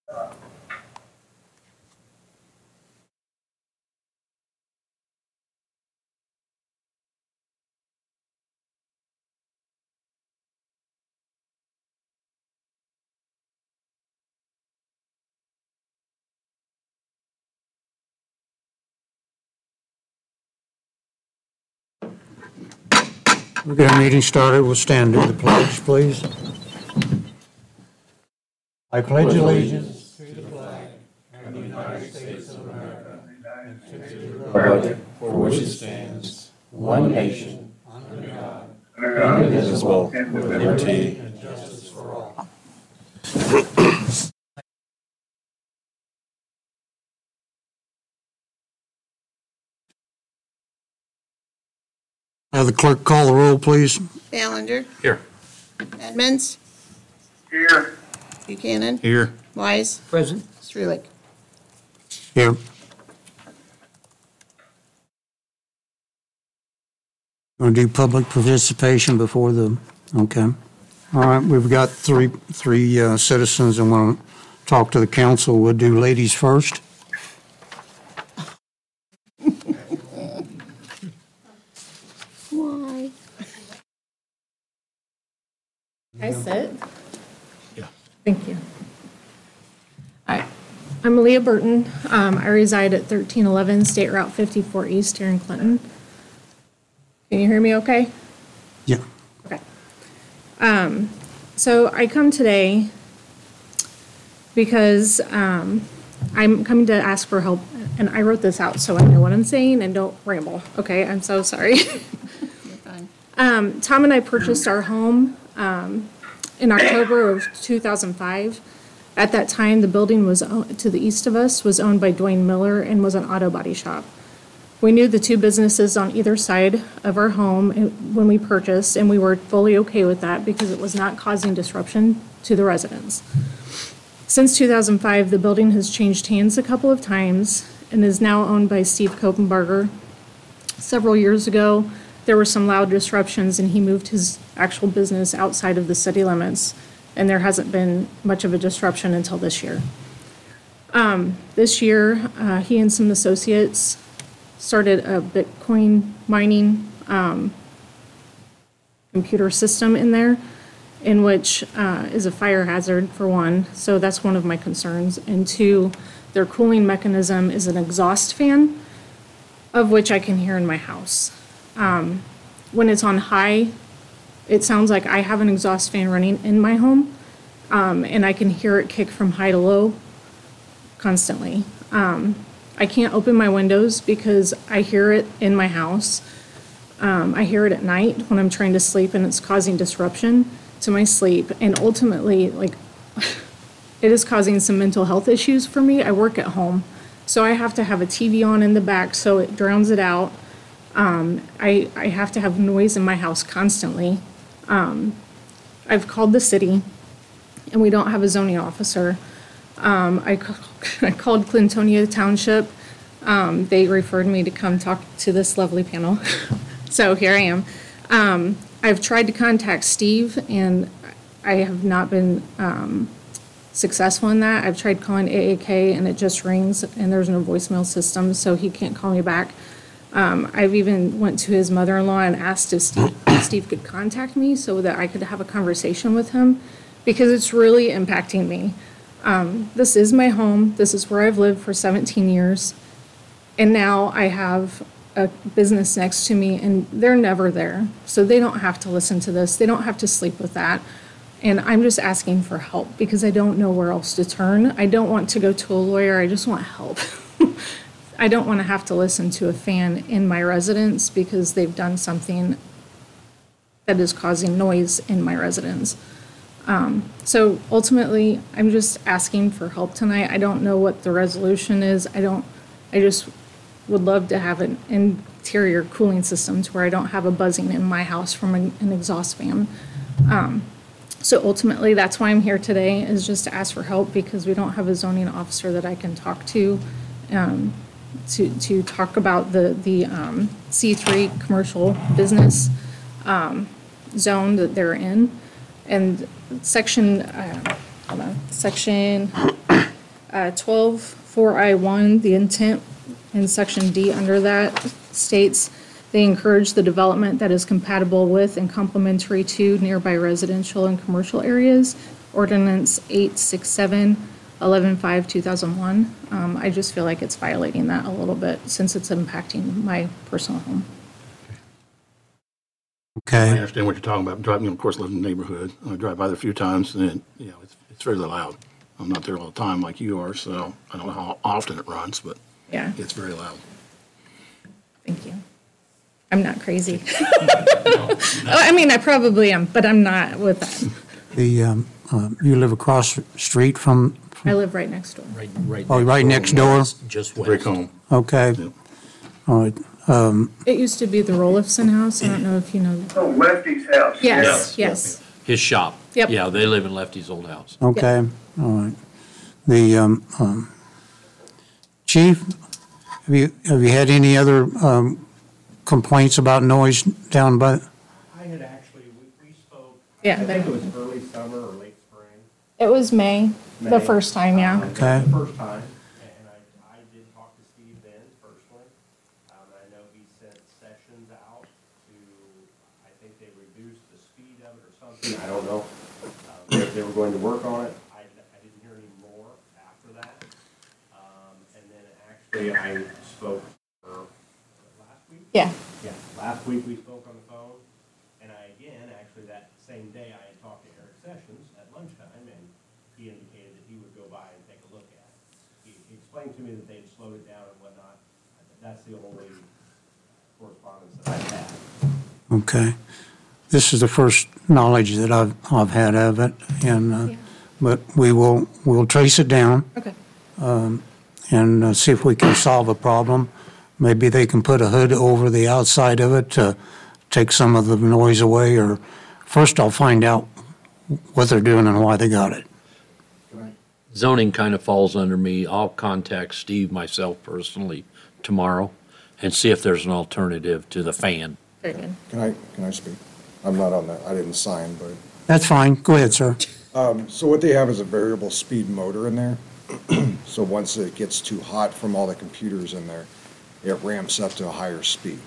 We'll get our meeting started. We'll stand to the pledge, please. I pledge allegiance to the flag of the United States of America and to the republic for which it stands, one nation, under God, indivisible, with liberty and justice for all. Have the clerk call the roll, please. Ballinger. Here. Edmonds. Here. Buchanan. Here. Wise. Present. Strelick. Here. Going to do public participation before the, okay. All right, we've got three citizens that want to talk to the council. We'll do ladies first. Why? Can I sit? Yeah. Thank you. Hi, I'm Leah Burton. I reside at 1311 State Route 54 East here in Clinton. Can you hear me okay? Yeah. Okay. So I come today because I'm coming to ask for help, and I wrote this out so I know what I'm saying and don't ramble. Okay, I'm so sorry. You're fine. Tom and I purchased our home in October of 2005. At that time, the building was to the east of us was owned by Dwayne Miller and was an auto body shop. We knew the two businesses on either side of our home when we purchased, and we were fully okay with that because it was not causing disruption to the residents. Since 2005, the building has changed hands a couple of times and is now owned by Steve Kopenbarger. Several years ago, there were some loud disruptions, and he moved his actual business outside of the city limits, and there hasn't been much of a disruption until this year. This year, he and some associates started a Bitcoin mining computer system in there, in which is a fire hazard, for one, so that's one of my concerns. And two, their cooling mechanism is an exhaust fan, of which I can hear in my house. When it's on high, it sounds like I have an exhaust fan running in my home, and I can hear it kick from high to low constantly. I can't open my windows because I hear it in my house. I hear it at night when I'm trying to sleep, and it's causing disruption to my sleep. And ultimately, it is causing some mental health issues for me. I work at home, so I have to have a TV on in the back so it drowns it out. I have to have noise in my house constantly. I've called the city, and we don't have a zoning officer. I called Clintonia Township. They referred me to come talk to this lovely panel. So here I am. I've tried to contact Steve, and I have not been successful in that. I've tried calling AAK, and it just rings, and there's no voicemail system, so he can't call me back. I've even went to his mother-in-law and asked if Steve could contact me so that I could have a conversation with him, because it's really impacting me. This is my home. This is where I've lived for 17 years. And now I have a business next to me, and they're never there. So they don't have to listen to this. They don't have to sleep with that. And I'm just asking for help because I don't know where else to turn. I don't want to go to a lawyer. I just want help. I don't want to have to listen to a fan in my residence because they've done something that is causing noise in my residence. So ultimately, I'm just asking for help tonight. I don't know what the resolution is. I just would love to have an interior cooling system to where I don't have a buzzing in my house from an exhaust fan. So ultimately, that's why I'm here today, is just to ask for help because we don't have a zoning officer that I can talk to talk about the C3 commercial business zone that they're in. And section 12-4I1, the intent in section D under that states, they encourage the development that is compatible with and complementary to nearby residential and commercial areas. Ordinance 867, 11/5/2001. I just feel like it's violating that a little bit since it's impacting my personal home. I Okay, understand what you're talking about. Driving, of course, live in the neighborhood. I drive by there a few times, and it's very loud. I'm not there all the time like you are, so I don't know how often it runs, but Yeah, it's very loud. thank you. I'm not crazy. I mean, I probably am, but I'm not with that. you live across the street from, I live right next door. right next door? Just Brick west. home. Okay, Yep. all right. It used to be the Rolifson house. I don't know if you know. Oh, Lefty's house. Yes. His shop. Yep. Yeah, they live in Lefty's old house. Okay, all right. The, Chief, have you had any other complaints about noise down by, I had actually, we spoke, Yeah, I think it was there- early summer or late spring. It was May, the May. first time, yeah. Okay. The first time, and I did talk to Steve then personally. I know he sent sessions out to, I think they reduced the speed of it or something, I don't know. They were going to work on it, I didn't hear any more after that. And then actually, I spoke for, last week? Yeah, Yeah, last week we spoke on the phone, and actually that same day, I had talked to Eric Sessions at lunchtime, and he indicated that he would go by and take a look at it. He explained to me that they'd slowed it down and whatnot. That's the only correspondence that I've had. okay. This is the first knowledge that I've had of it, and, but we'll trace it down okay. and see if we can solve a problem. Maybe they can put a hood over the outside of it to take some of the noise away, or first I'll find out what they're doing and why they got it. Zoning kind of falls under me. I'll contact Steve myself personally tomorrow and see if there's an alternative to the fan. Very good. Can I speak? I'm not on that, I didn't sign, but, That's fine, go ahead, sir. so what they have is a variable speed motor in there. So once it gets too hot from all the computers in there, it ramps up to a higher speed.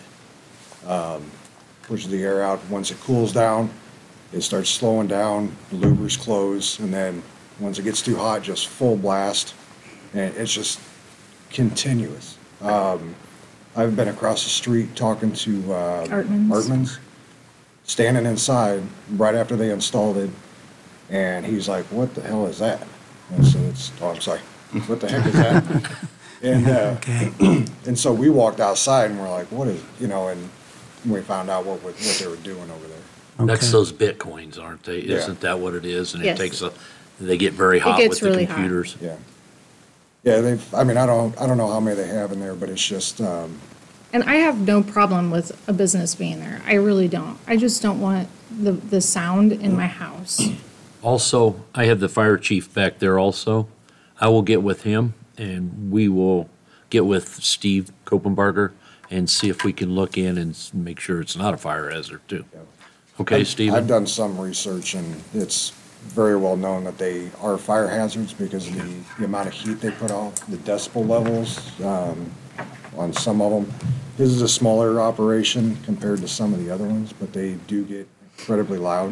Pushes the air out, once it cools down, it starts slowing down, the louvers close, and then once it gets too hot, just full blast, and it's just continuous. I've been across the street talking to Artman's, standing inside right after they installed it, and he's like, "What the hell is that?" And I said, I'm sorry, what the heck is that? And, Okay. and so we walked outside and we're like, what is, and we found out what they were doing over there. That's Okay. those Bitcoins, aren't they? Yeah. Isn't that what it is? And it Yes. takes they get very hot gets with the really hot. computers. Yeah. Yeah, I don't know how many they have in there, but it's just, And I have no problem with a business being there. I really don't. I just don't want the sound in my house. Also, I have the fire chief back there also. I will get with him and we will get with Steve Kopenbarger and see if we can look in and make sure it's not a fire hazard too. Okay, I've Stephen? done some research and it's very well known that they are fire hazards because of the amount of heat they put off, the decibel levels, on some of them. This is a smaller operation compared to some of the other ones, but they do get incredibly loud.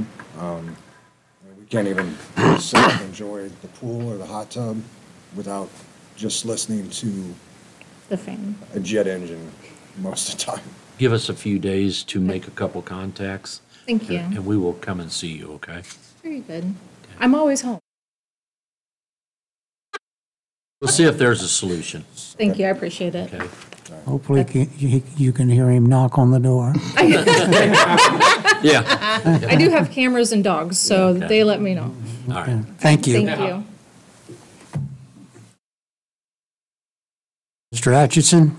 We can't even sit and enjoy the pool or the hot tub without just listening to The fan. a jet engine most of the time. Give us a few days to make a couple contacts. Thank you. And we will come and see you, okay? Very good. I'm always home. We'll see if there's a solution, Thank you. I appreciate it. okay? Hopefully you can hear him knock on the door. Yeah, I do have cameras and dogs, so Okay. they let me know. all right. Thank you. Thank you. Mr. Atchison?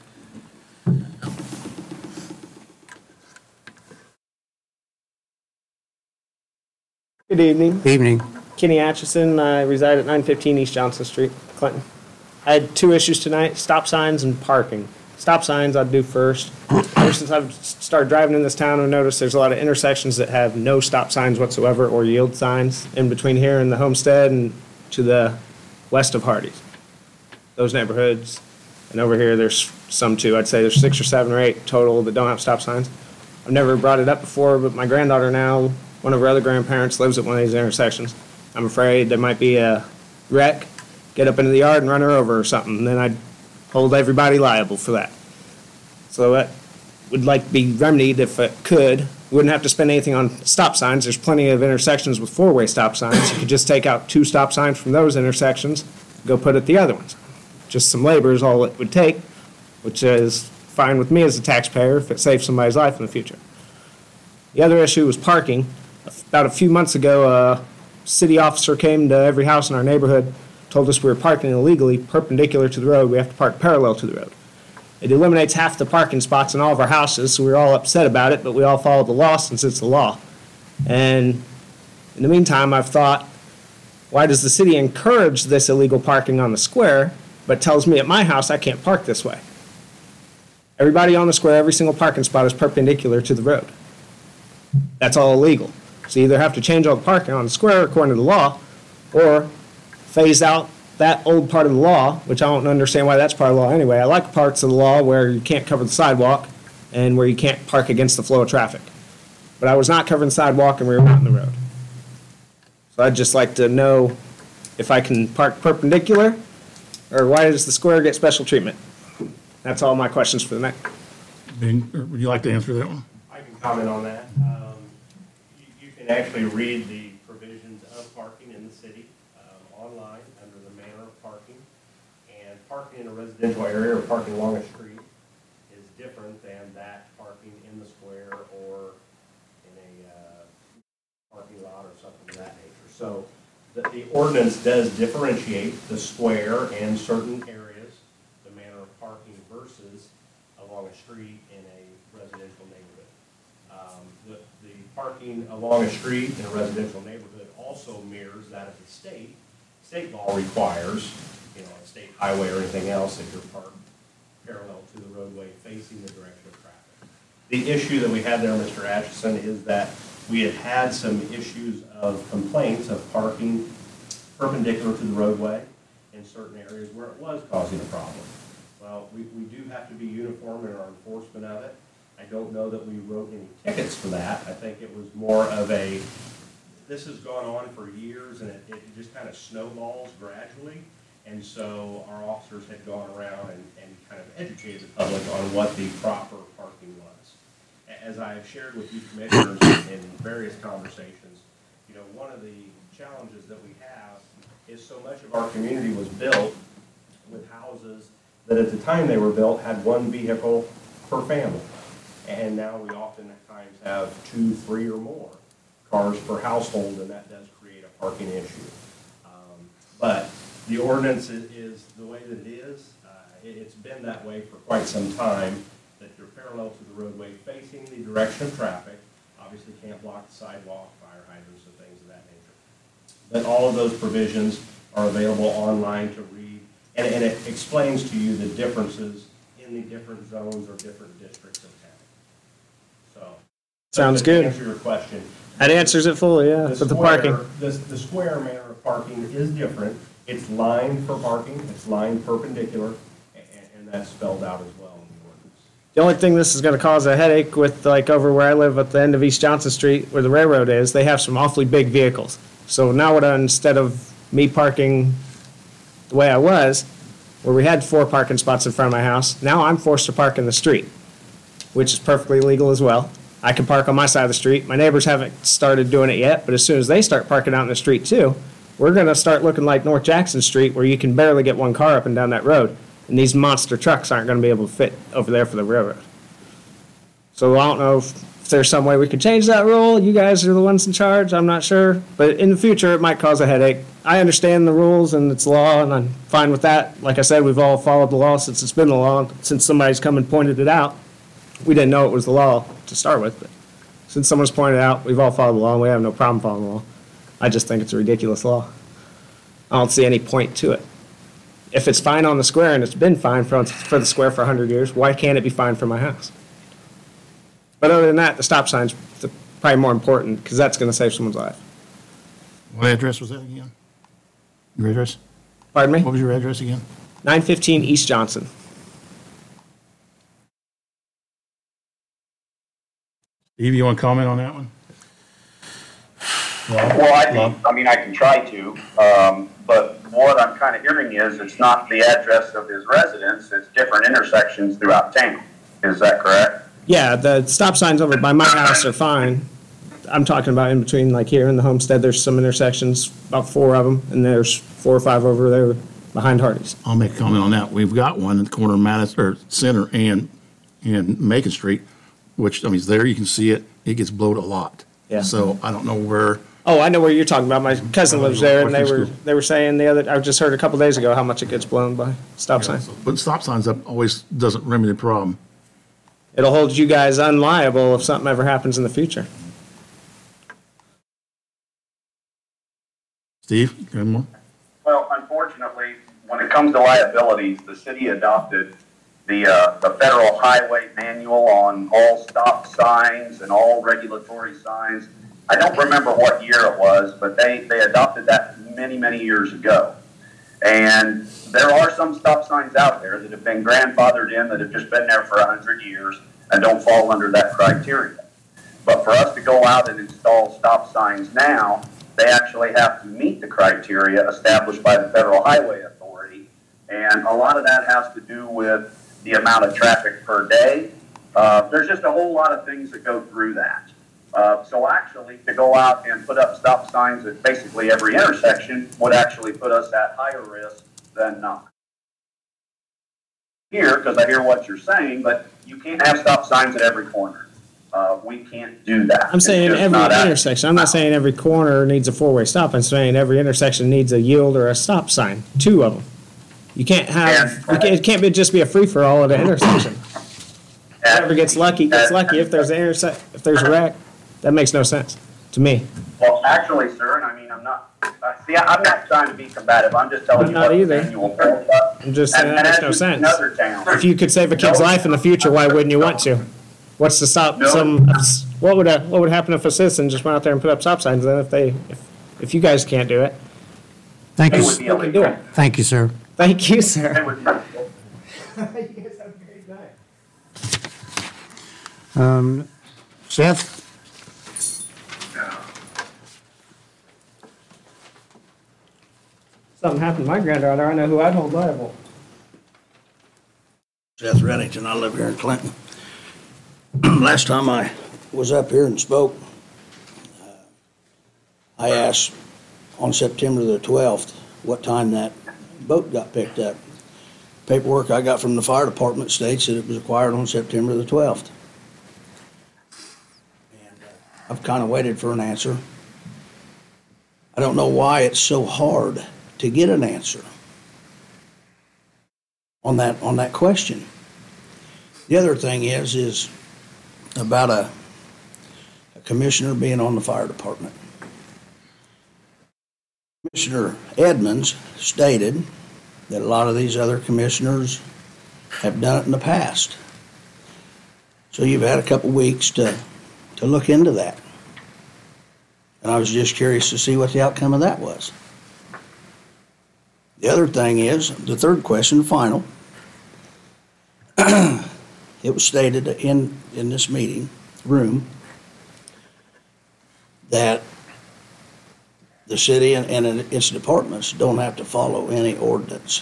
Good evening. Evening. Kenny Atchison. I reside at 915 East Johnson Street, Clinton. I had two issues tonight, stop signs and parking. Stop signs I'd do first. Ever since I've started driving in this town, I've noticed there's a lot of intersections that have no stop signs whatsoever or yield signs in between here and the Homestead and to the west of Hardee's. Those neighborhoods, and over here, there's some too. I'd say there's 6 or 7 or 8 total that don't have stop signs. I've never brought it up before, but my granddaughter now, one of her other grandparents lives at one of these intersections. I'm afraid there might be a wreck, get up into the yard and run her over or something, and then I'd hold everybody liable for that. So that would like to be remedied if it could. Wouldn't have to spend anything on stop signs. There's plenty of intersections with 4-way stop signs. You could just take out 2 stop signs from those intersections, go put at the other ones. Just some labor is all it would take, which is fine with me as a taxpayer if it saves somebody's life in the future. The other issue was parking. About a few months ago, a city officer came to every house in our neighborhood, told us we were parking illegally perpendicular to the road. We have to park parallel to the road. It eliminates half the parking spots in all of our houses, so we were all upset about it, but we all followed the law since it's the law. And in the meantime, I've thought, why does the city encourage this illegal parking on the square, but tells me at my house I can't park this way? Everybody on the square, every single parking spot is perpendicular to the road. That's all illegal. So you either have to change all the parking on the square according to the law, or phase out that old part of the law, which I don't understand why that's part of the law anyway. I like parts of the law where you can't cover the sidewalk and where you can't park against the flow of traffic. But I was not covering the sidewalk and we were not in the road. So I'd just like to know if I can park perpendicular, or why does the square get special treatment? That's all my questions for the night. Ben, or would you like to answer that one? I can comment on that. You can actually read the provisions of parking in the city online under the manner of parking. And parking in a residential area or parking along a street is different than that parking in the square or in a parking lot or something of that nature. So the ordinance does differentiate the square and certain areas, the manner of parking versus along a street in a residential neighborhood. The parking along a street in a residential neighborhood also mirrors that of the state. State law requires, a state highway or anything else, that you're parked parallel to the roadway facing the direction of traffic. The issue that we had there, Mr. Atchison, is that we had some issues of complaints of parking perpendicular to the roadway in certain areas where it was causing a problem. Well, we do have to be uniform in our enforcement of it. I don't know that we wrote any tickets for that. I think it was more of this has gone on for years and it just kind of snowballs gradually. And so our officers had gone around and kind of educated the public on what the proper parking was. As I have shared with you commissioners in various conversations, one of the challenges that we have is so much of our community was built with houses that at the time they were built had one vehicle per family. And now we oftentimes have 2, 3, or more cars per household, and that does create a parking issue. But the ordinance is the way that it is. It's been that way for quite some time, that you're parallel to the roadway facing the direction of traffic. Obviously can't block the sidewalk, fire hydrants, and things of that nature. But all of those provisions are available online to read, and it explains to you the differences in the different zones or different districts of town. So. Sounds to good. answer your question. That answers it fully, yeah, for the parking. The square manner of parking is different. It's lined for parking, it's lined perpendicular, and that's spelled out as well in the ordinance. The only thing this is gonna cause a headache with, like, over where I live at the end of East Johnson Street, where the railroad is, they have some awfully big vehicles. So now instead of me parking the way I was, where we had 4 parking spots in front of my house, now I'm forced to park in the street, which is perfectly legal as well. I can park on my side of the street. My neighbors haven't started doing it yet, but as soon as they start parking out in the street too, we're gonna start looking like North Jackson Street, where you can barely get one car up and down that road. And these monster trucks aren't gonna be able to fit over there for the railroad. So I don't know if there's some way we could change that rule. You guys are the ones in charge, I'm not sure. But in the future, it might cause a headache. I understand the rules and it's law, and I'm fine with that. Like I said, we've all followed the law since it's been the law, since somebody's come and pointed it out. We didn't know it was the law to start with, but since someone's pointed out, we've all followed the law, and we have no problem following the law. I just think it's a ridiculous law. I don't see any point to it. If it's fine on the square, and it's been fine for the square for 100 years, why can't it be fine for my house? But other than that, the stop sign's probably more important, because that's going to save someone's life. What address was that again? Your address? Pardon me? What was your address again? 915 East Johnson. Steve, you want to comment on that one? Well, I mean, I can try to, but what I'm kind of hearing is it's not the address of his residence, it's different intersections throughout town. Is that correct? Yeah, the stop signs over by my house are fine. I'm talking about in between, like here in the Homestead, there's some intersections, about 4 of them, and there's 4 or 5 over there behind Hardee's. I'll make a comment on that. We've got one at the corner of Madison, or Center and Macon Street, which, I mean, there you can see it. It gets blowed a lot. Yeah. So I don't know where. Oh, I know where you're talking about. My cousin lives there, and they were saying I just heard a couple days ago how much it gets blown by stop signs. But stop signs up always doesn't remedy the problem. It'll hold you guys unliable if something ever happens in the future. Steve, you got more? Well, unfortunately, when it comes to liabilities, the city adopted the federal highway manual on all stop signs and all regulatory signs. I don't remember what year it was, but they adopted that many, many years ago. And there are some stop signs out there that have been grandfathered in, that have just been there for 100 years and don't fall under that criteria. But for us to go out and install stop signs now, they actually have to meet the criteria established by the Federal Highway Authority. And a lot of that has to do with the amount of traffic per day. There's just a whole lot of things that go through that. So actually, to go out and put up stop signs at basically every intersection would actually put us at higher risk than not. Here, because I hear what you're saying, but you can't have stop signs at every corner. We can't do that. I'm saying every intersection. I'm not saying every corner needs a 4-way stop. I'm saying every intersection needs a yield or a stop sign. 2 of them. You can't have. It can't just be a free for all at an intersection. Whoever gets lucky gets lucky. If there's a wreck, that makes no sense to me. Well, actually, sir, and I mean, I'm not trying to be combative. I'm just telling you Not what either. the manual tells us. I'm just saying that makes no sense. Another town. If you could save a kid's life in the future, why wouldn't you want to? What's to stop what would happen if a citizen just went out there and put up stop signs then if you guys can't do it? Thank It you, would be Who can do illegal. it? thank you, sir. Thank you, It sir. would be illegal. You guys have a great night. Seth? Something happened to my granddaughter, I know who I'd hold liable. Seth Reddington, I live here in Clinton. Last time I was up here and spoke, I asked on September the 12th what time that boat got picked up. Paperwork I got from the fire department states that it was acquired on September the 12th. And I've kind of waited for an answer. I don't know why it's so hard to get an answer on that question. The other thing is about a commissioner being on the fire department. Commissioner Edmonds stated that a lot of these other commissioners have done it in the past. So you've had a couple weeks to look into that. And I was just curious to see what the outcome of that was. The other thing is, the third question, final. It was stated in this meeting room that the city and its departments don't have to follow any ordinance.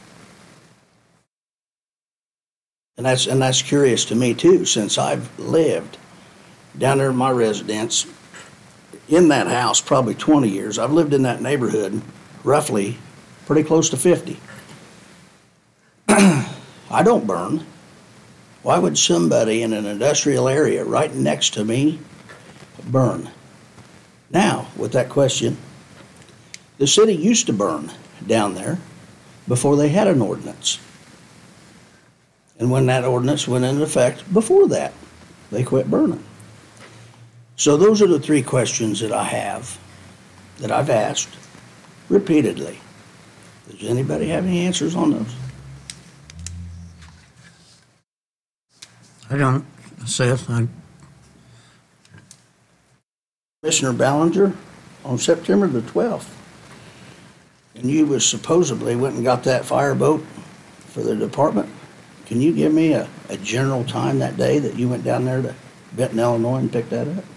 And that's curious to me too, since I've lived down there in my residence in that house probably 20 years. I've lived in that neighborhood roughly pretty close to 50. I don't burn. Why would somebody in an industrial area right next to me burn? Now, with that question, the city used to burn down there before they had an ordinance. And when that ordinance went into effect, before that, they quit burning. So those are the 3 questions that I have, that I've asked repeatedly. Does anybody have any answers on those? I don't, Seth, Commissioner Ballinger on September the 12th and you was supposedly went and got that fireboat for the department. Can you give me a general time that day that you went down there to Benton, Illinois and picked that up?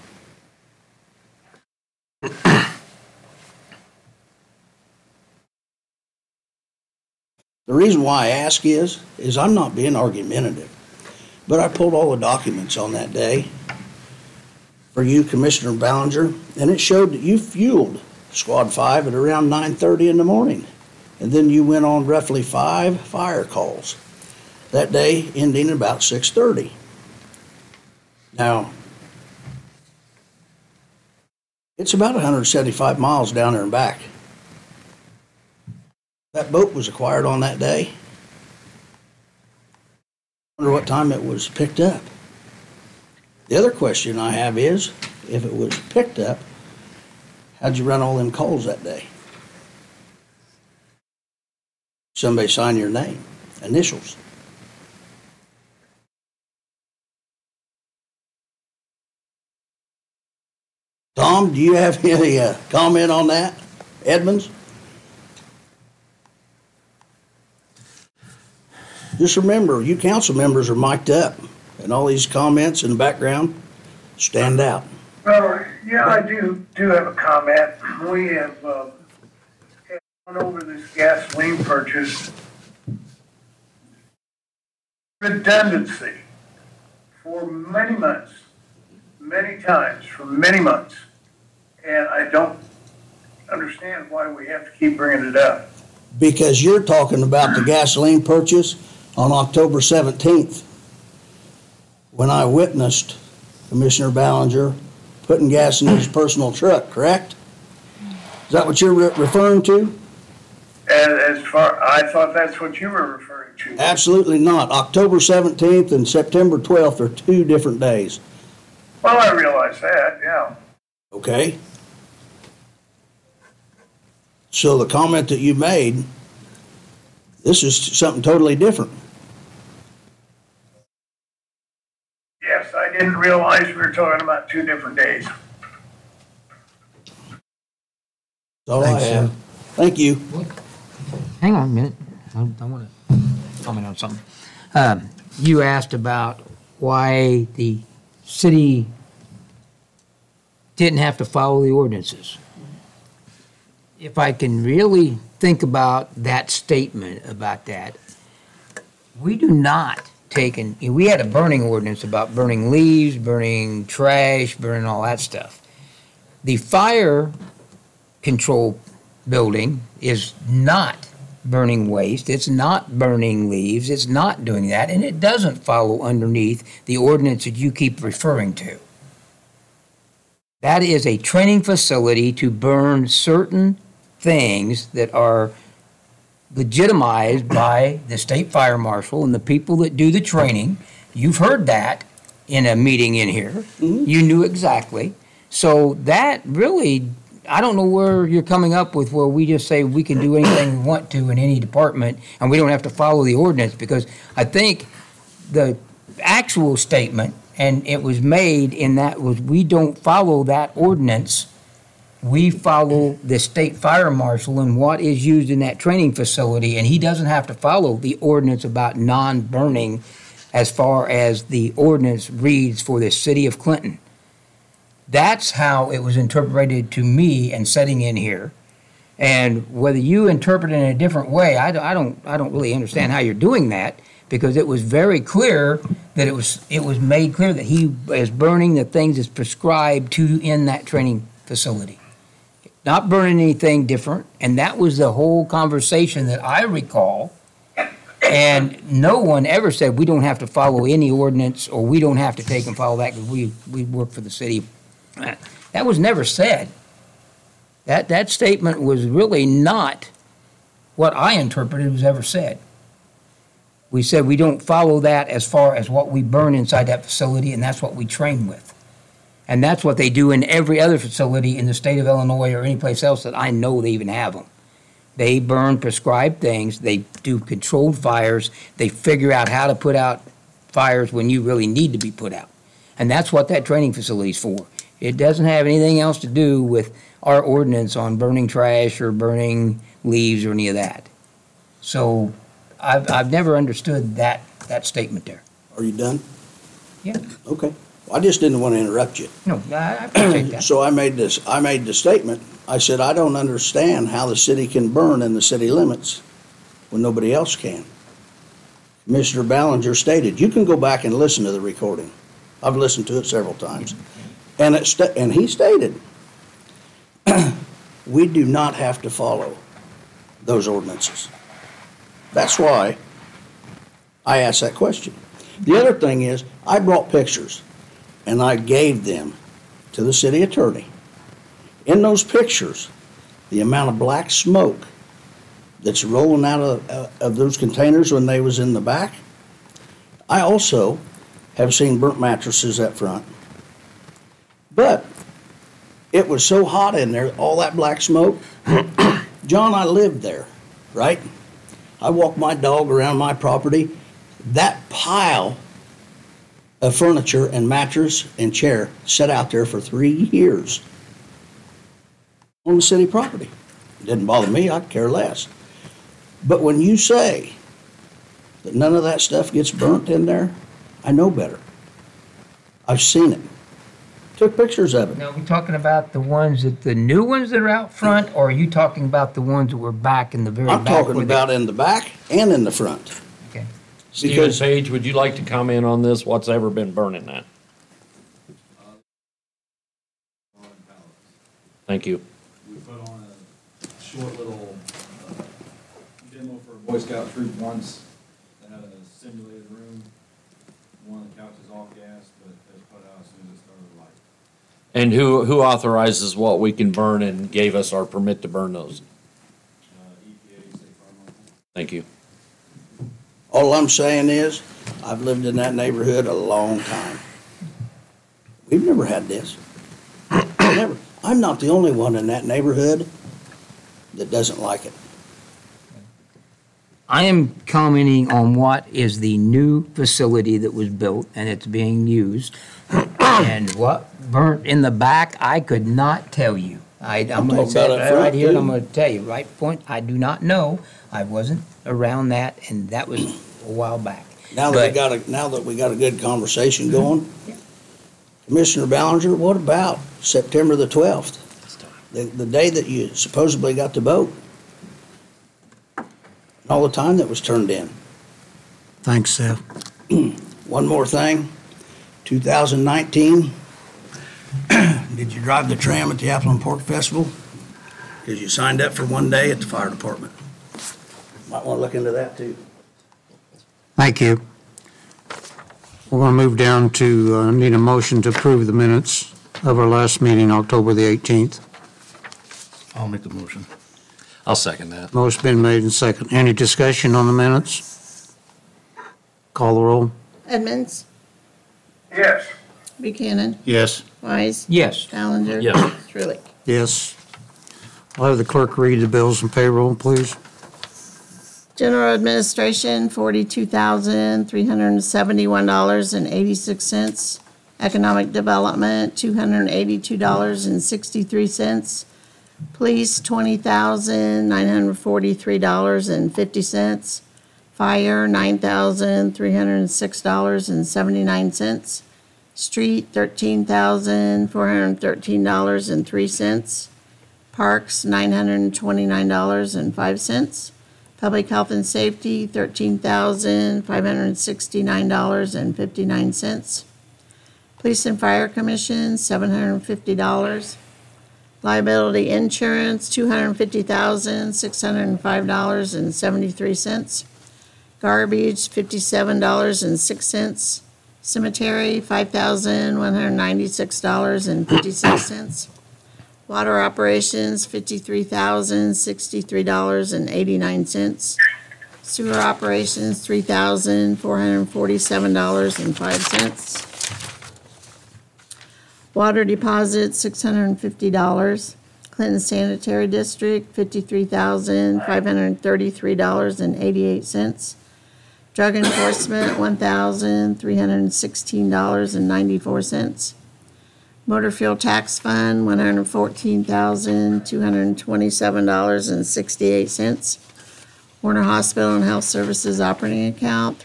The reason why I ask is I'm not being argumentative, but I pulled all the documents on that day for you, Commissioner Ballinger, and it showed that you fueled Squad 5 at around 9:30 in the morning. And then you went on roughly 5 fire calls that day, ending about 6:30. Now, it's about 175 miles down there and back. That boat was acquired on that day. I wonder what time it was picked up. The other question I have is, if it was picked up, how'd you run all them calls that day? Somebody sign your name, initials. Tom, do you have any comment on that? Edmonds? Just remember, you council members are mic'd up, and all these comments in the background stand out. Well, yeah, I do have a comment. We have gone over this gasoline purchase redundancy for many months, many times, for many months. And I don't understand why we have to keep bringing it up. Because you're talking about the gasoline purchase on October 17th, when I witnessed Commissioner Ballinger putting gas in his personal truck, correct? Is that what you're referring to? As far, I thought that's what you were referring to. Absolutely not. October 17th and September 12th are 2 different days. Well, I realize that, yeah. Okay? So the comment that you made, this is something totally different. Yes, I didn't realize we were talking about 2 different days. That's all I have. Thank you. Hang on a minute. I want to comment on something. You asked about why the city didn't have to follow the ordinances. If I can really think about that statement about that, we do not take, we had a burning ordinance about burning leaves, burning trash, burning all that stuff. The fire control building is not burning waste, it's not burning leaves, it's not doing that, and it doesn't follow underneath the ordinance that you keep referring to. That is a training facility to burn certain things that are legitimized by the state fire marshal and the people that do the training. You've heard that in a meeting in here. Mm-hmm. You knew exactly. So that really, I don't know where you're coming up with where we just say we can do anything we want to in any department and we don't have to follow the ordinance, because I think the actual statement, and it was made in that, was we don't follow that ordinance. We follow the state fire marshal and what is used in that training facility, and he doesn't have to follow the ordinance about non-burning as far as the ordinance reads for the city of Clinton. That's how it was interpreted to me and sitting in here. And whether you interpret it in a different way, I don't really understand how you're doing that, because it was very clear that it was made clear that he is burning the things that's prescribed to in that training facility. Not burning anything different, and that was the whole conversation that I recall. And no one ever said we don't have to follow any ordinance, or we don't have to take and follow that because we work for the city. That was never said. That statement was really not what I interpreted was ever said. We said we don't follow that as far as what we burn inside that facility, and that's what we train with. And that's what they do in every other facility in the state of Illinois or any place else that I know they even have them. They burn prescribed things. They do controlled fires. They figure out how to put out fires when you really need to be put out. And that's what that training facility is for. It doesn't have anything else to do with our ordinance on burning trash or burning leaves or any of that. So I've never understood that statement there. Are you done? Yeah, Okay. Well, I just didn't want to interrupt you. no, I appreciate that. So I made the statement. I said, I don't understand how the city can burn in the city limits when nobody else can. Commissioner Ballinger stated, you can go back and listen to the recording. I've listened to it several times. And he stated, we do not have to follow those ordinances. That's why I asked that question. The other thing is, I brought pictures and I gave them to the city attorney. In those pictures, the amount of black smoke that's rolling out of those containers when they was in the back. I also have seen burnt mattresses up front. But it was so hot in there, all that black smoke. John, I lived there, right? I walked my dog around my property. That pile of furniture and mattress and chair sat out there for 3 years on the city property. It didn't bother me, I could care less. But when you say that none of that stuff gets burnt in there, I know better. I've seen it. Took pictures of it. Now, are we talking about the new ones that are out front, or are you talking about the ones that were back in the very back? I'm talking about in the back and in the front. Okay. Stephen Because Page, would you like to comment on this? What's ever been burning that? Thank you. We put on a short little demo for a Boy Scout troop once. They had a simulated room. One of the couches off gas, but it was put out as soon as it started light. And who authorizes what we can burn and gave us our permit to burn those? EPA, State Farm Marshal. Thank you. all I'm saying is, I've lived in that neighborhood a long time. We've never had this. Never. I'm not the only one in that neighborhood that doesn't like it. I am commenting on what is the new facility that was built and it's being used. And what burnt in the back, I could not tell you. I'm going to talking say about it up front, right here, and too. I'm going to tell you, right point, I do not know. I wasn't around that, and that was a while back. Now that we got a good conversation going, Commissioner Ballinger, what about September the 12th? The day that you supposedly got the vote? All the time that was turned in. Thanks, Seth. One more thing, 2019, did you drive the tram at the Apple and Pork Festival? Because you signed up for one day at the fire department. Might want to look into that too. Thank you. We're going to move down to, need a motion to approve the minutes of our last meeting, October the 18th. I'll make the motion. I'll second that. Motion been made and second. Any discussion on the minutes? Call the roll. Edmonds, Yes. Buchanan, Yes. Wise, Yes. Ballinger. Yes. Truitt. Yes. I'll have the clerk read the bills and payroll, please. General Administration, $42,371.86. Economic Development, $282.63. Police, $20,943.50. Fire, $9,306.79. Street, $13,413.03. Parks, $929.05. Public Health and Safety, $13,569.59. Police and Fire Commission, $750. Liability Insurance, $250,605.73. Garbage, $57.06. Cemetery, $5,196.56. Water Operations, $53,063.89. Sewer Operations, $3,447.05. Water Deposits, $650. Clinton Sanitary District, $53,533.88. Drug Enforcement, $1,316.94. Motor fuel tax fund, $114,227.68. Warner Hospital and Health Services operating account,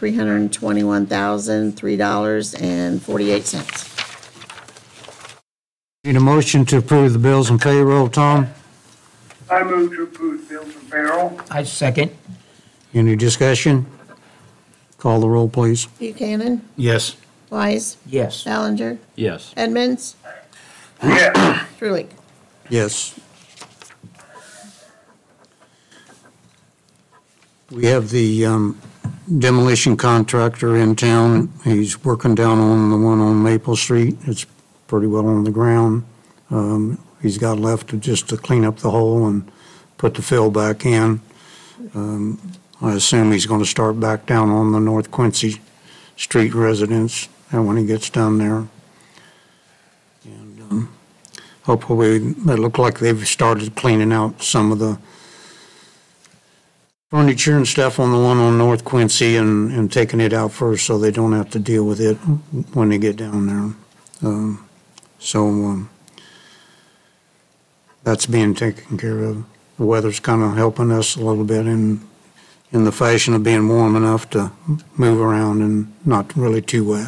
$321,003.48. Need a motion to approve the bills and payroll, Tom? I move to approve bills and payroll. I second. Any discussion? Call the roll, please. Buchanan, Yes. Wise, Yes. Ballinger, Yes. Edmonds, Yes. Truick. Yes. We have the demolition contractor in town. He's working down on the one on Maple Street. It's pretty well on the ground. He's got left just to clean up the hole and put the fill back in. I assume he's going to start back down on the North Quincy Street residence and when he gets down there. And hopefully, it looked like they've started cleaning out some of the furniture and stuff on the one on North Quincy and taking it out first so they don't have to deal with it when they get down there. That's being taken care of. The weather's kind of helping us a little bit in the fashion of being warm enough to move around and not really too wet.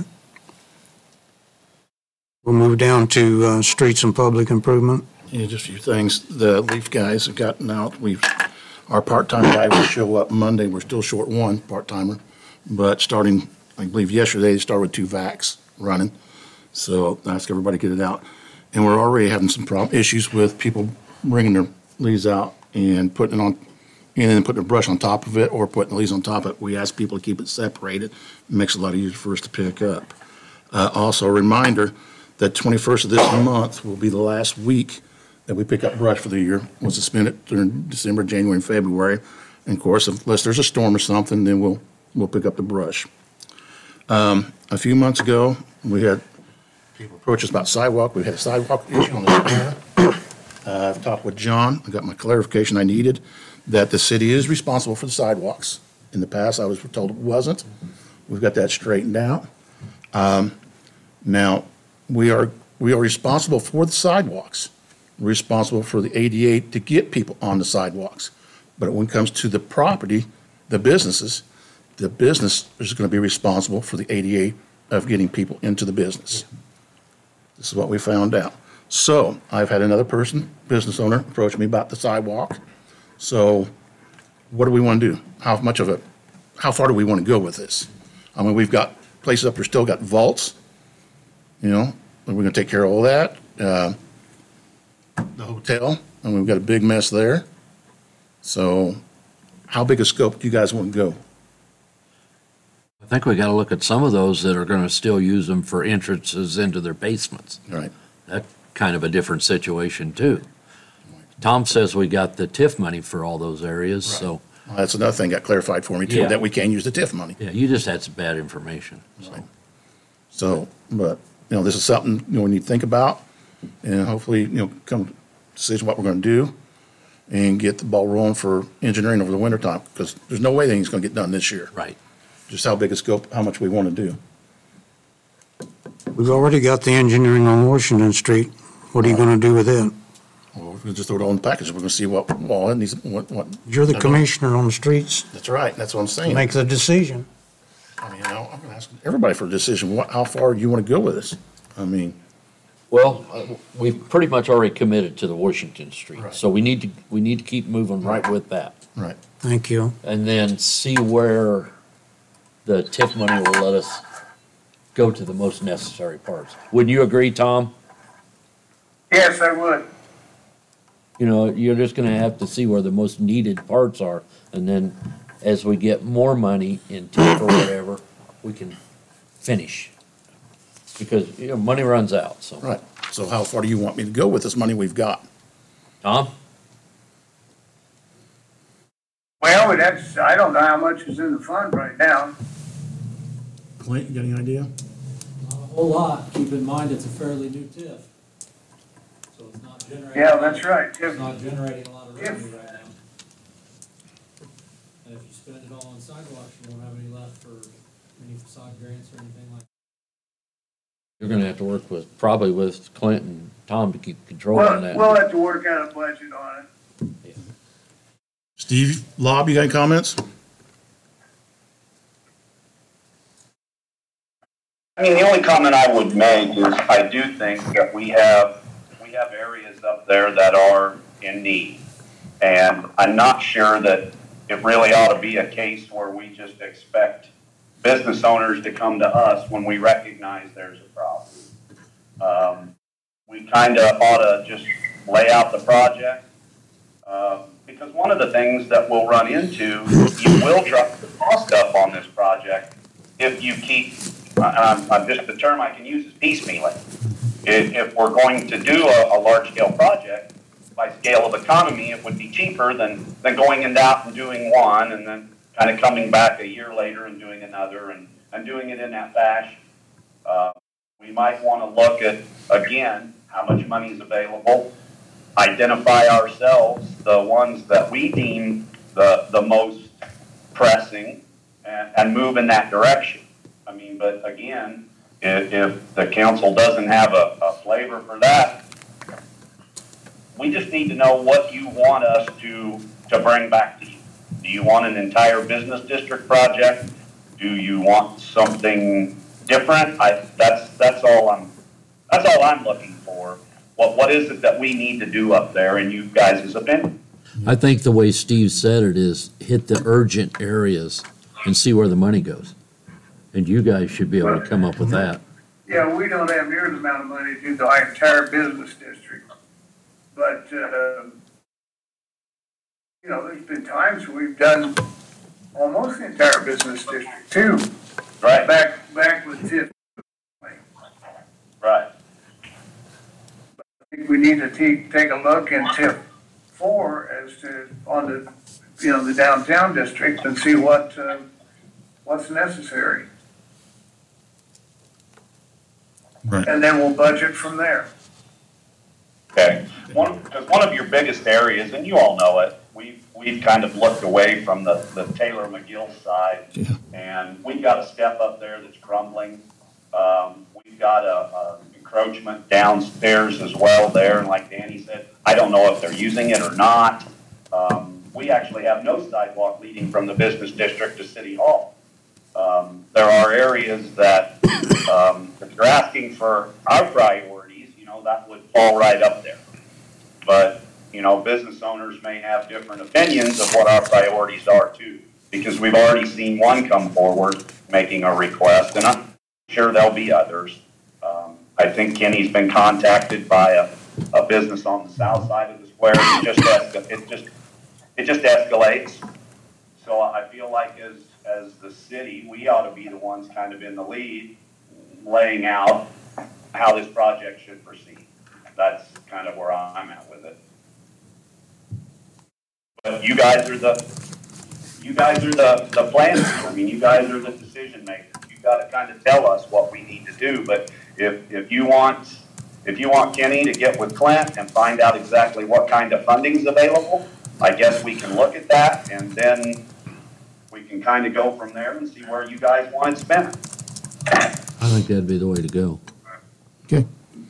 We'll move down to streets and public improvement. Yeah, just a few things. The leaf guys have gotten out. Our part-time guy will show up Monday. We're still short one part-timer. But starting, I believe yesterday, they started with 2 vacs running. So I asked everybody to get it out. And we're already having some issues with people bringing their leaves out and putting it on, and then putting a brush on top of it or putting the leaves on top of it. We ask people to keep it separated. It makes it a lot easier for us to pick up. Also, a reminder that 21st of this month will be the last week that we pick up brush for the year. We'll suspend it during December, January, and February. And of course, unless there's a storm or something, then we'll pick up the brush. A few months ago, we had people approach us about sidewalk. We had a sidewalk issue on this corner. I've talked with John. I got my clarification I needed that the city is responsible for the sidewalks. In the past, I was told it wasn't. We've got that straightened out. Now, we are responsible for the sidewalks. We're responsible for the ADA to get people on the sidewalks. But when it comes to the property, the business is going to be responsible for the ADA of getting people into the business. This is what we found out. So I've had another business owner, approach me about the sidewalk. So what do we want to do? How far do we want to go with this? I mean, we've got places up there still got vaults, and we're going to take care of all that. The hotel, and we've got a big mess there. So how big a scope do you guys want to go? I think we got to look at some of those that are going to still use them for entrances into their basements. Right. That's kind of a different situation too. Tom says we got the TIF money for all those areas, so. Well, that's another thing got clarified for me too, Yeah. that we can use the TIF money. Yeah, you just had some bad information, so. Right. So, but, this is something, we need to think about and hopefully, come to a decision what we're going to do and get the ball rolling for engineering over the wintertime, because there's no way anything's going to get done this year. Right. Just how big a scope, how much we want to do. We've already got the engineering on Washington Street. What are you going to do with it? Well, we're going to just throw it all in the package. We're going to see what it needs, what. You're the commissioner on the streets. That's right. That's what I'm saying. Make the decision. I mean, I'm going to ask everybody for a decision. How far do you want to go with this? I mean. Well, we've pretty much already committed to the Washington Street, Right. so we need to keep moving right with that. Right. Thank you. And then see where the TIF money will let us go to the most necessary parts. Wouldn't you agree, Tom? Yes, I would. You're just gonna have to see where the most needed parts are, and then as we get more money in TIF or whatever, we can finish. Because, money runs out, so. Right. So how far do you want me to go with this money we've got? Tom? Well, I don't know how much is in the fund right now. Clint, you got any idea? Not a whole lot. Keep in mind, it's a fairly new TIF. So it's not generating. Yeah, that's right. It's not generating a lot of TIF. revenue right now. And if you spend it all on sidewalks, you won't have any left for any facade grants or anything like that. You're gonna have to work with, probably with Clint and Tom to keep control on that. We'll have to work out a budget on it. Steve, Lob, you got any comments? I mean, the only comment I would make is I do think that we have areas up there that are in need. And I'm not sure that it really ought to be a case where we just expect business owners to come to us when we recognize there's a problem. We kind of ought to just lay out the project. Because one of the things that we'll run into, you will drop the cost up on this project if you keep, just the term I can use is piecemealing. If we're going to do a large-scale project, by scale of economy, it would be cheaper than going out and doing one and then kind of coming back a year later and doing another and doing it in that fashion. We might want to look at, again, how much money is available, identify ourselves, the ones that we deem the most pressing, and move in that direction. I mean, but again, if the council doesn't have a flavor for that, we just need to know what you want us to bring back to you. Do you want an entire business district project? Do you want something different? That's all I'm looking for. What is it that we need to do up there in you guys' opinion? I think the way Steve said it is hit the urgent areas and see where the money goes. And you guys should be able to come up with that. Yeah, we don't have near the amount of money to do the entire business district. But, there's been times we've done almost the entire business district too. Right. Back with TIF. Right. I think we need to take a look in TIF 4 as to, on the downtown district and see what's necessary. Right. And then we'll budget from there. Okay. Because one of your biggest areas, and you all know it, we've kind of looked away from the Taylor McGill side, and we've got a step up there that's crumbling. We've got a encroachment downstairs as well there, and like Danny said, I don't know if they're using it or not. We actually have no sidewalk leading from the business district to City Hall. There are areas that, if you're asking for our priorities, that would fall right up there. But, business owners may have different opinions of what our priorities are too, because we've already seen one come forward making a request, and I'm sure there'll be others. I think Kenny's been contacted by a business on the south side of the square. It just escalates. So I feel like as the city, we ought to be the ones kind of in the lead, laying out how this project should proceed. That's kind of where I'm at with it. But you guys are the planners. I mean, you guys are the decision makers. You got to kind of tell us what we need to do. But if you want Kenny to get with Clint and find out exactly what kind of funding's available, I guess we can look at that, and then we can kind of go from there and see where you guys want it spent. I think that'd be the way to go. Okay.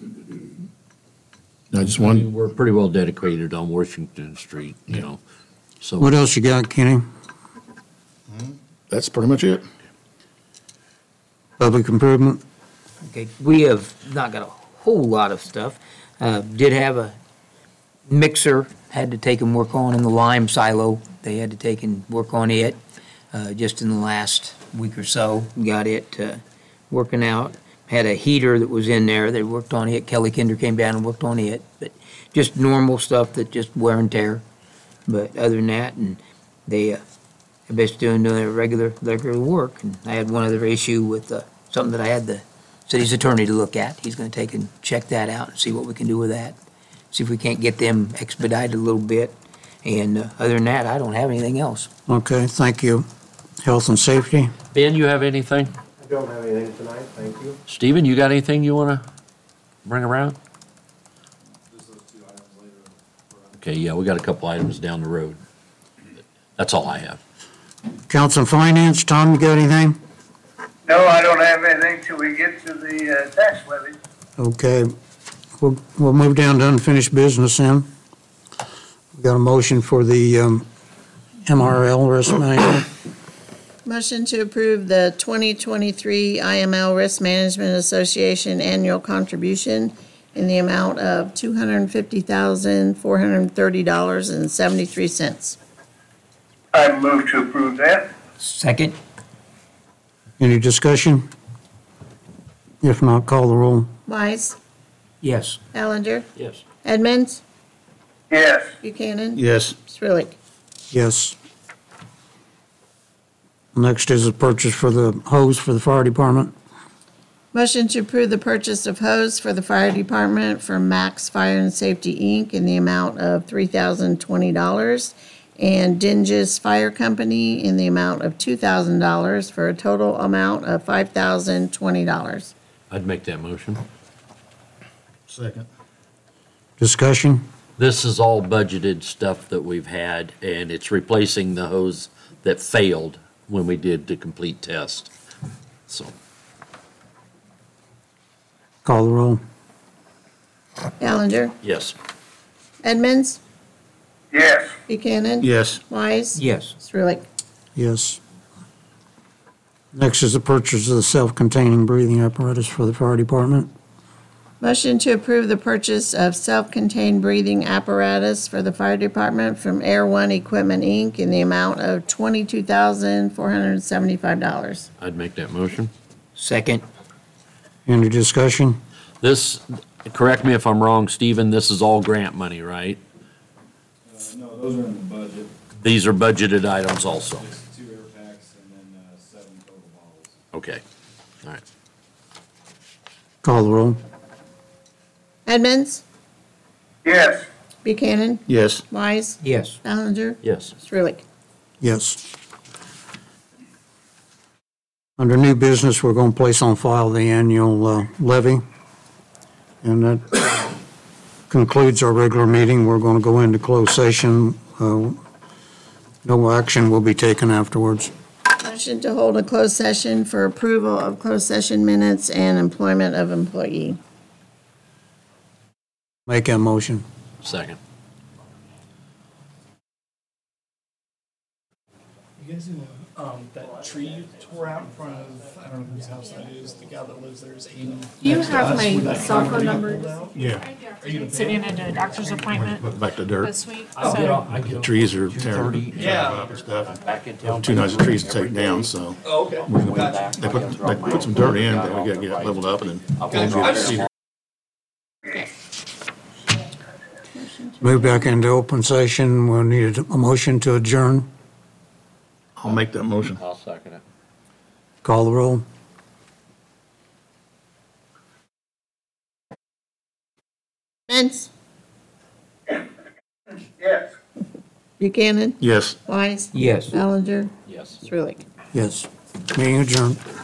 I just wanted, We're pretty well dedicated on Washington Street, so. What else you got, Kenny? that's pretty much it. Public improvement? Okay, we have not got a whole lot of stuff. Did have a mixer, had to take and work on in the lime silo. They had to take and work on it just in the last week or so. Got it working out. Had a heater that was in there. They worked on it. Kelly Kinder came down and worked on it. But just normal stuff that just wear and tear. But other than that, and they are basically doing their regular work. And I had one other issue with something that I had the city's attorney to look at. He's going to take and check that out and see what we can do with that. See if we can't get them expedited a little bit. And other than that, I don't have anything else. Okay, thank you. Health and safety? Ben, you have anything? I don't have anything tonight, thank you. Stephen, you got anything you want to bring around? Just those 2 items later. Okay, yeah, we got a couple items down the road. That's all I have. Council and Finance, Tom, you got anything? No, I don't have anything till we get to the tax levy. Okay, we'll move down to unfinished business then. We got a motion for the MRL risk manual. Motion to approve the 2023 IML Risk Management Association annual contribution in the amount of $250,430.73. I move to approve that. Second? Any discussion? If not, call the roll. Wise, Yes. Ballinger, Yes. Edmonds, Yes. Buchanan, Yes. Sirlik. Yes. Next is a purchase for the hose for the fire department. Motion to approve the purchase of hose for the fire department from Max Fire and Safety, Inc. in the amount of $3,020 and Dinges Fire Company in the amount of $2,000 for a total amount of $5,020. I'd make that motion. Second. Discussion? This is all budgeted stuff that we've had, and it's replacing the hose that failed when we did the complete test. So, Call the roll. Ballinger, yes. Edmonds, Yes. Buchanan. Yes. Wise. Yes. Sirlik. Yes. Next is the purchase of the self-containing breathing apparatus for the fire department. Motion to approve the purchase of self-contained breathing apparatus for the fire department from Air One Equipment, Inc. in the amount of $22,475. I'd make that motion. Second? Any discussion? This, correct me if I'm wrong, Stephen, this is all grant money, right? No, those are in the budget. These are budgeted items also. It's 2 air packs and then 7 total bottles. Okay, all right. Call the roll. Edmonds, Yes. Buchanan, Yes. Wise, Yes. Ballinger, Yes. Sirlik. Yes. Under new business, we're going to place on file the annual levy. And that concludes our regular meeting. We're going to go into closed session. No action will be taken afterwards. Motion to hold a closed session for approval of closed session minutes and employment of employee. Make that motion. Second. You guys know that tree you tore out in front of, I don't know whose house that is, the guy that lives there is Amy. Do you Next to have us, my with that cell phone concrete number? pulled out. Yeah. Are you gonna Sitting pay? in a doctor's appointment Back to dirt. this week. I get off, I get The off. trees are tearing Yeah. up and stuff. Back in town. Too nice of trees to take down, so Oh, okay. Gotcha. they put some dirt in, but we gotta get it leveled up and then. Gotcha. Move back into open session. We'll need a motion to adjourn. I'll make that motion. I'll second it. Call the roll. Edmonds, Yes. Buchanan, Yes. Wise, Yes. Ballinger, Yes. Sirlik. Yes. Meeting adjourned.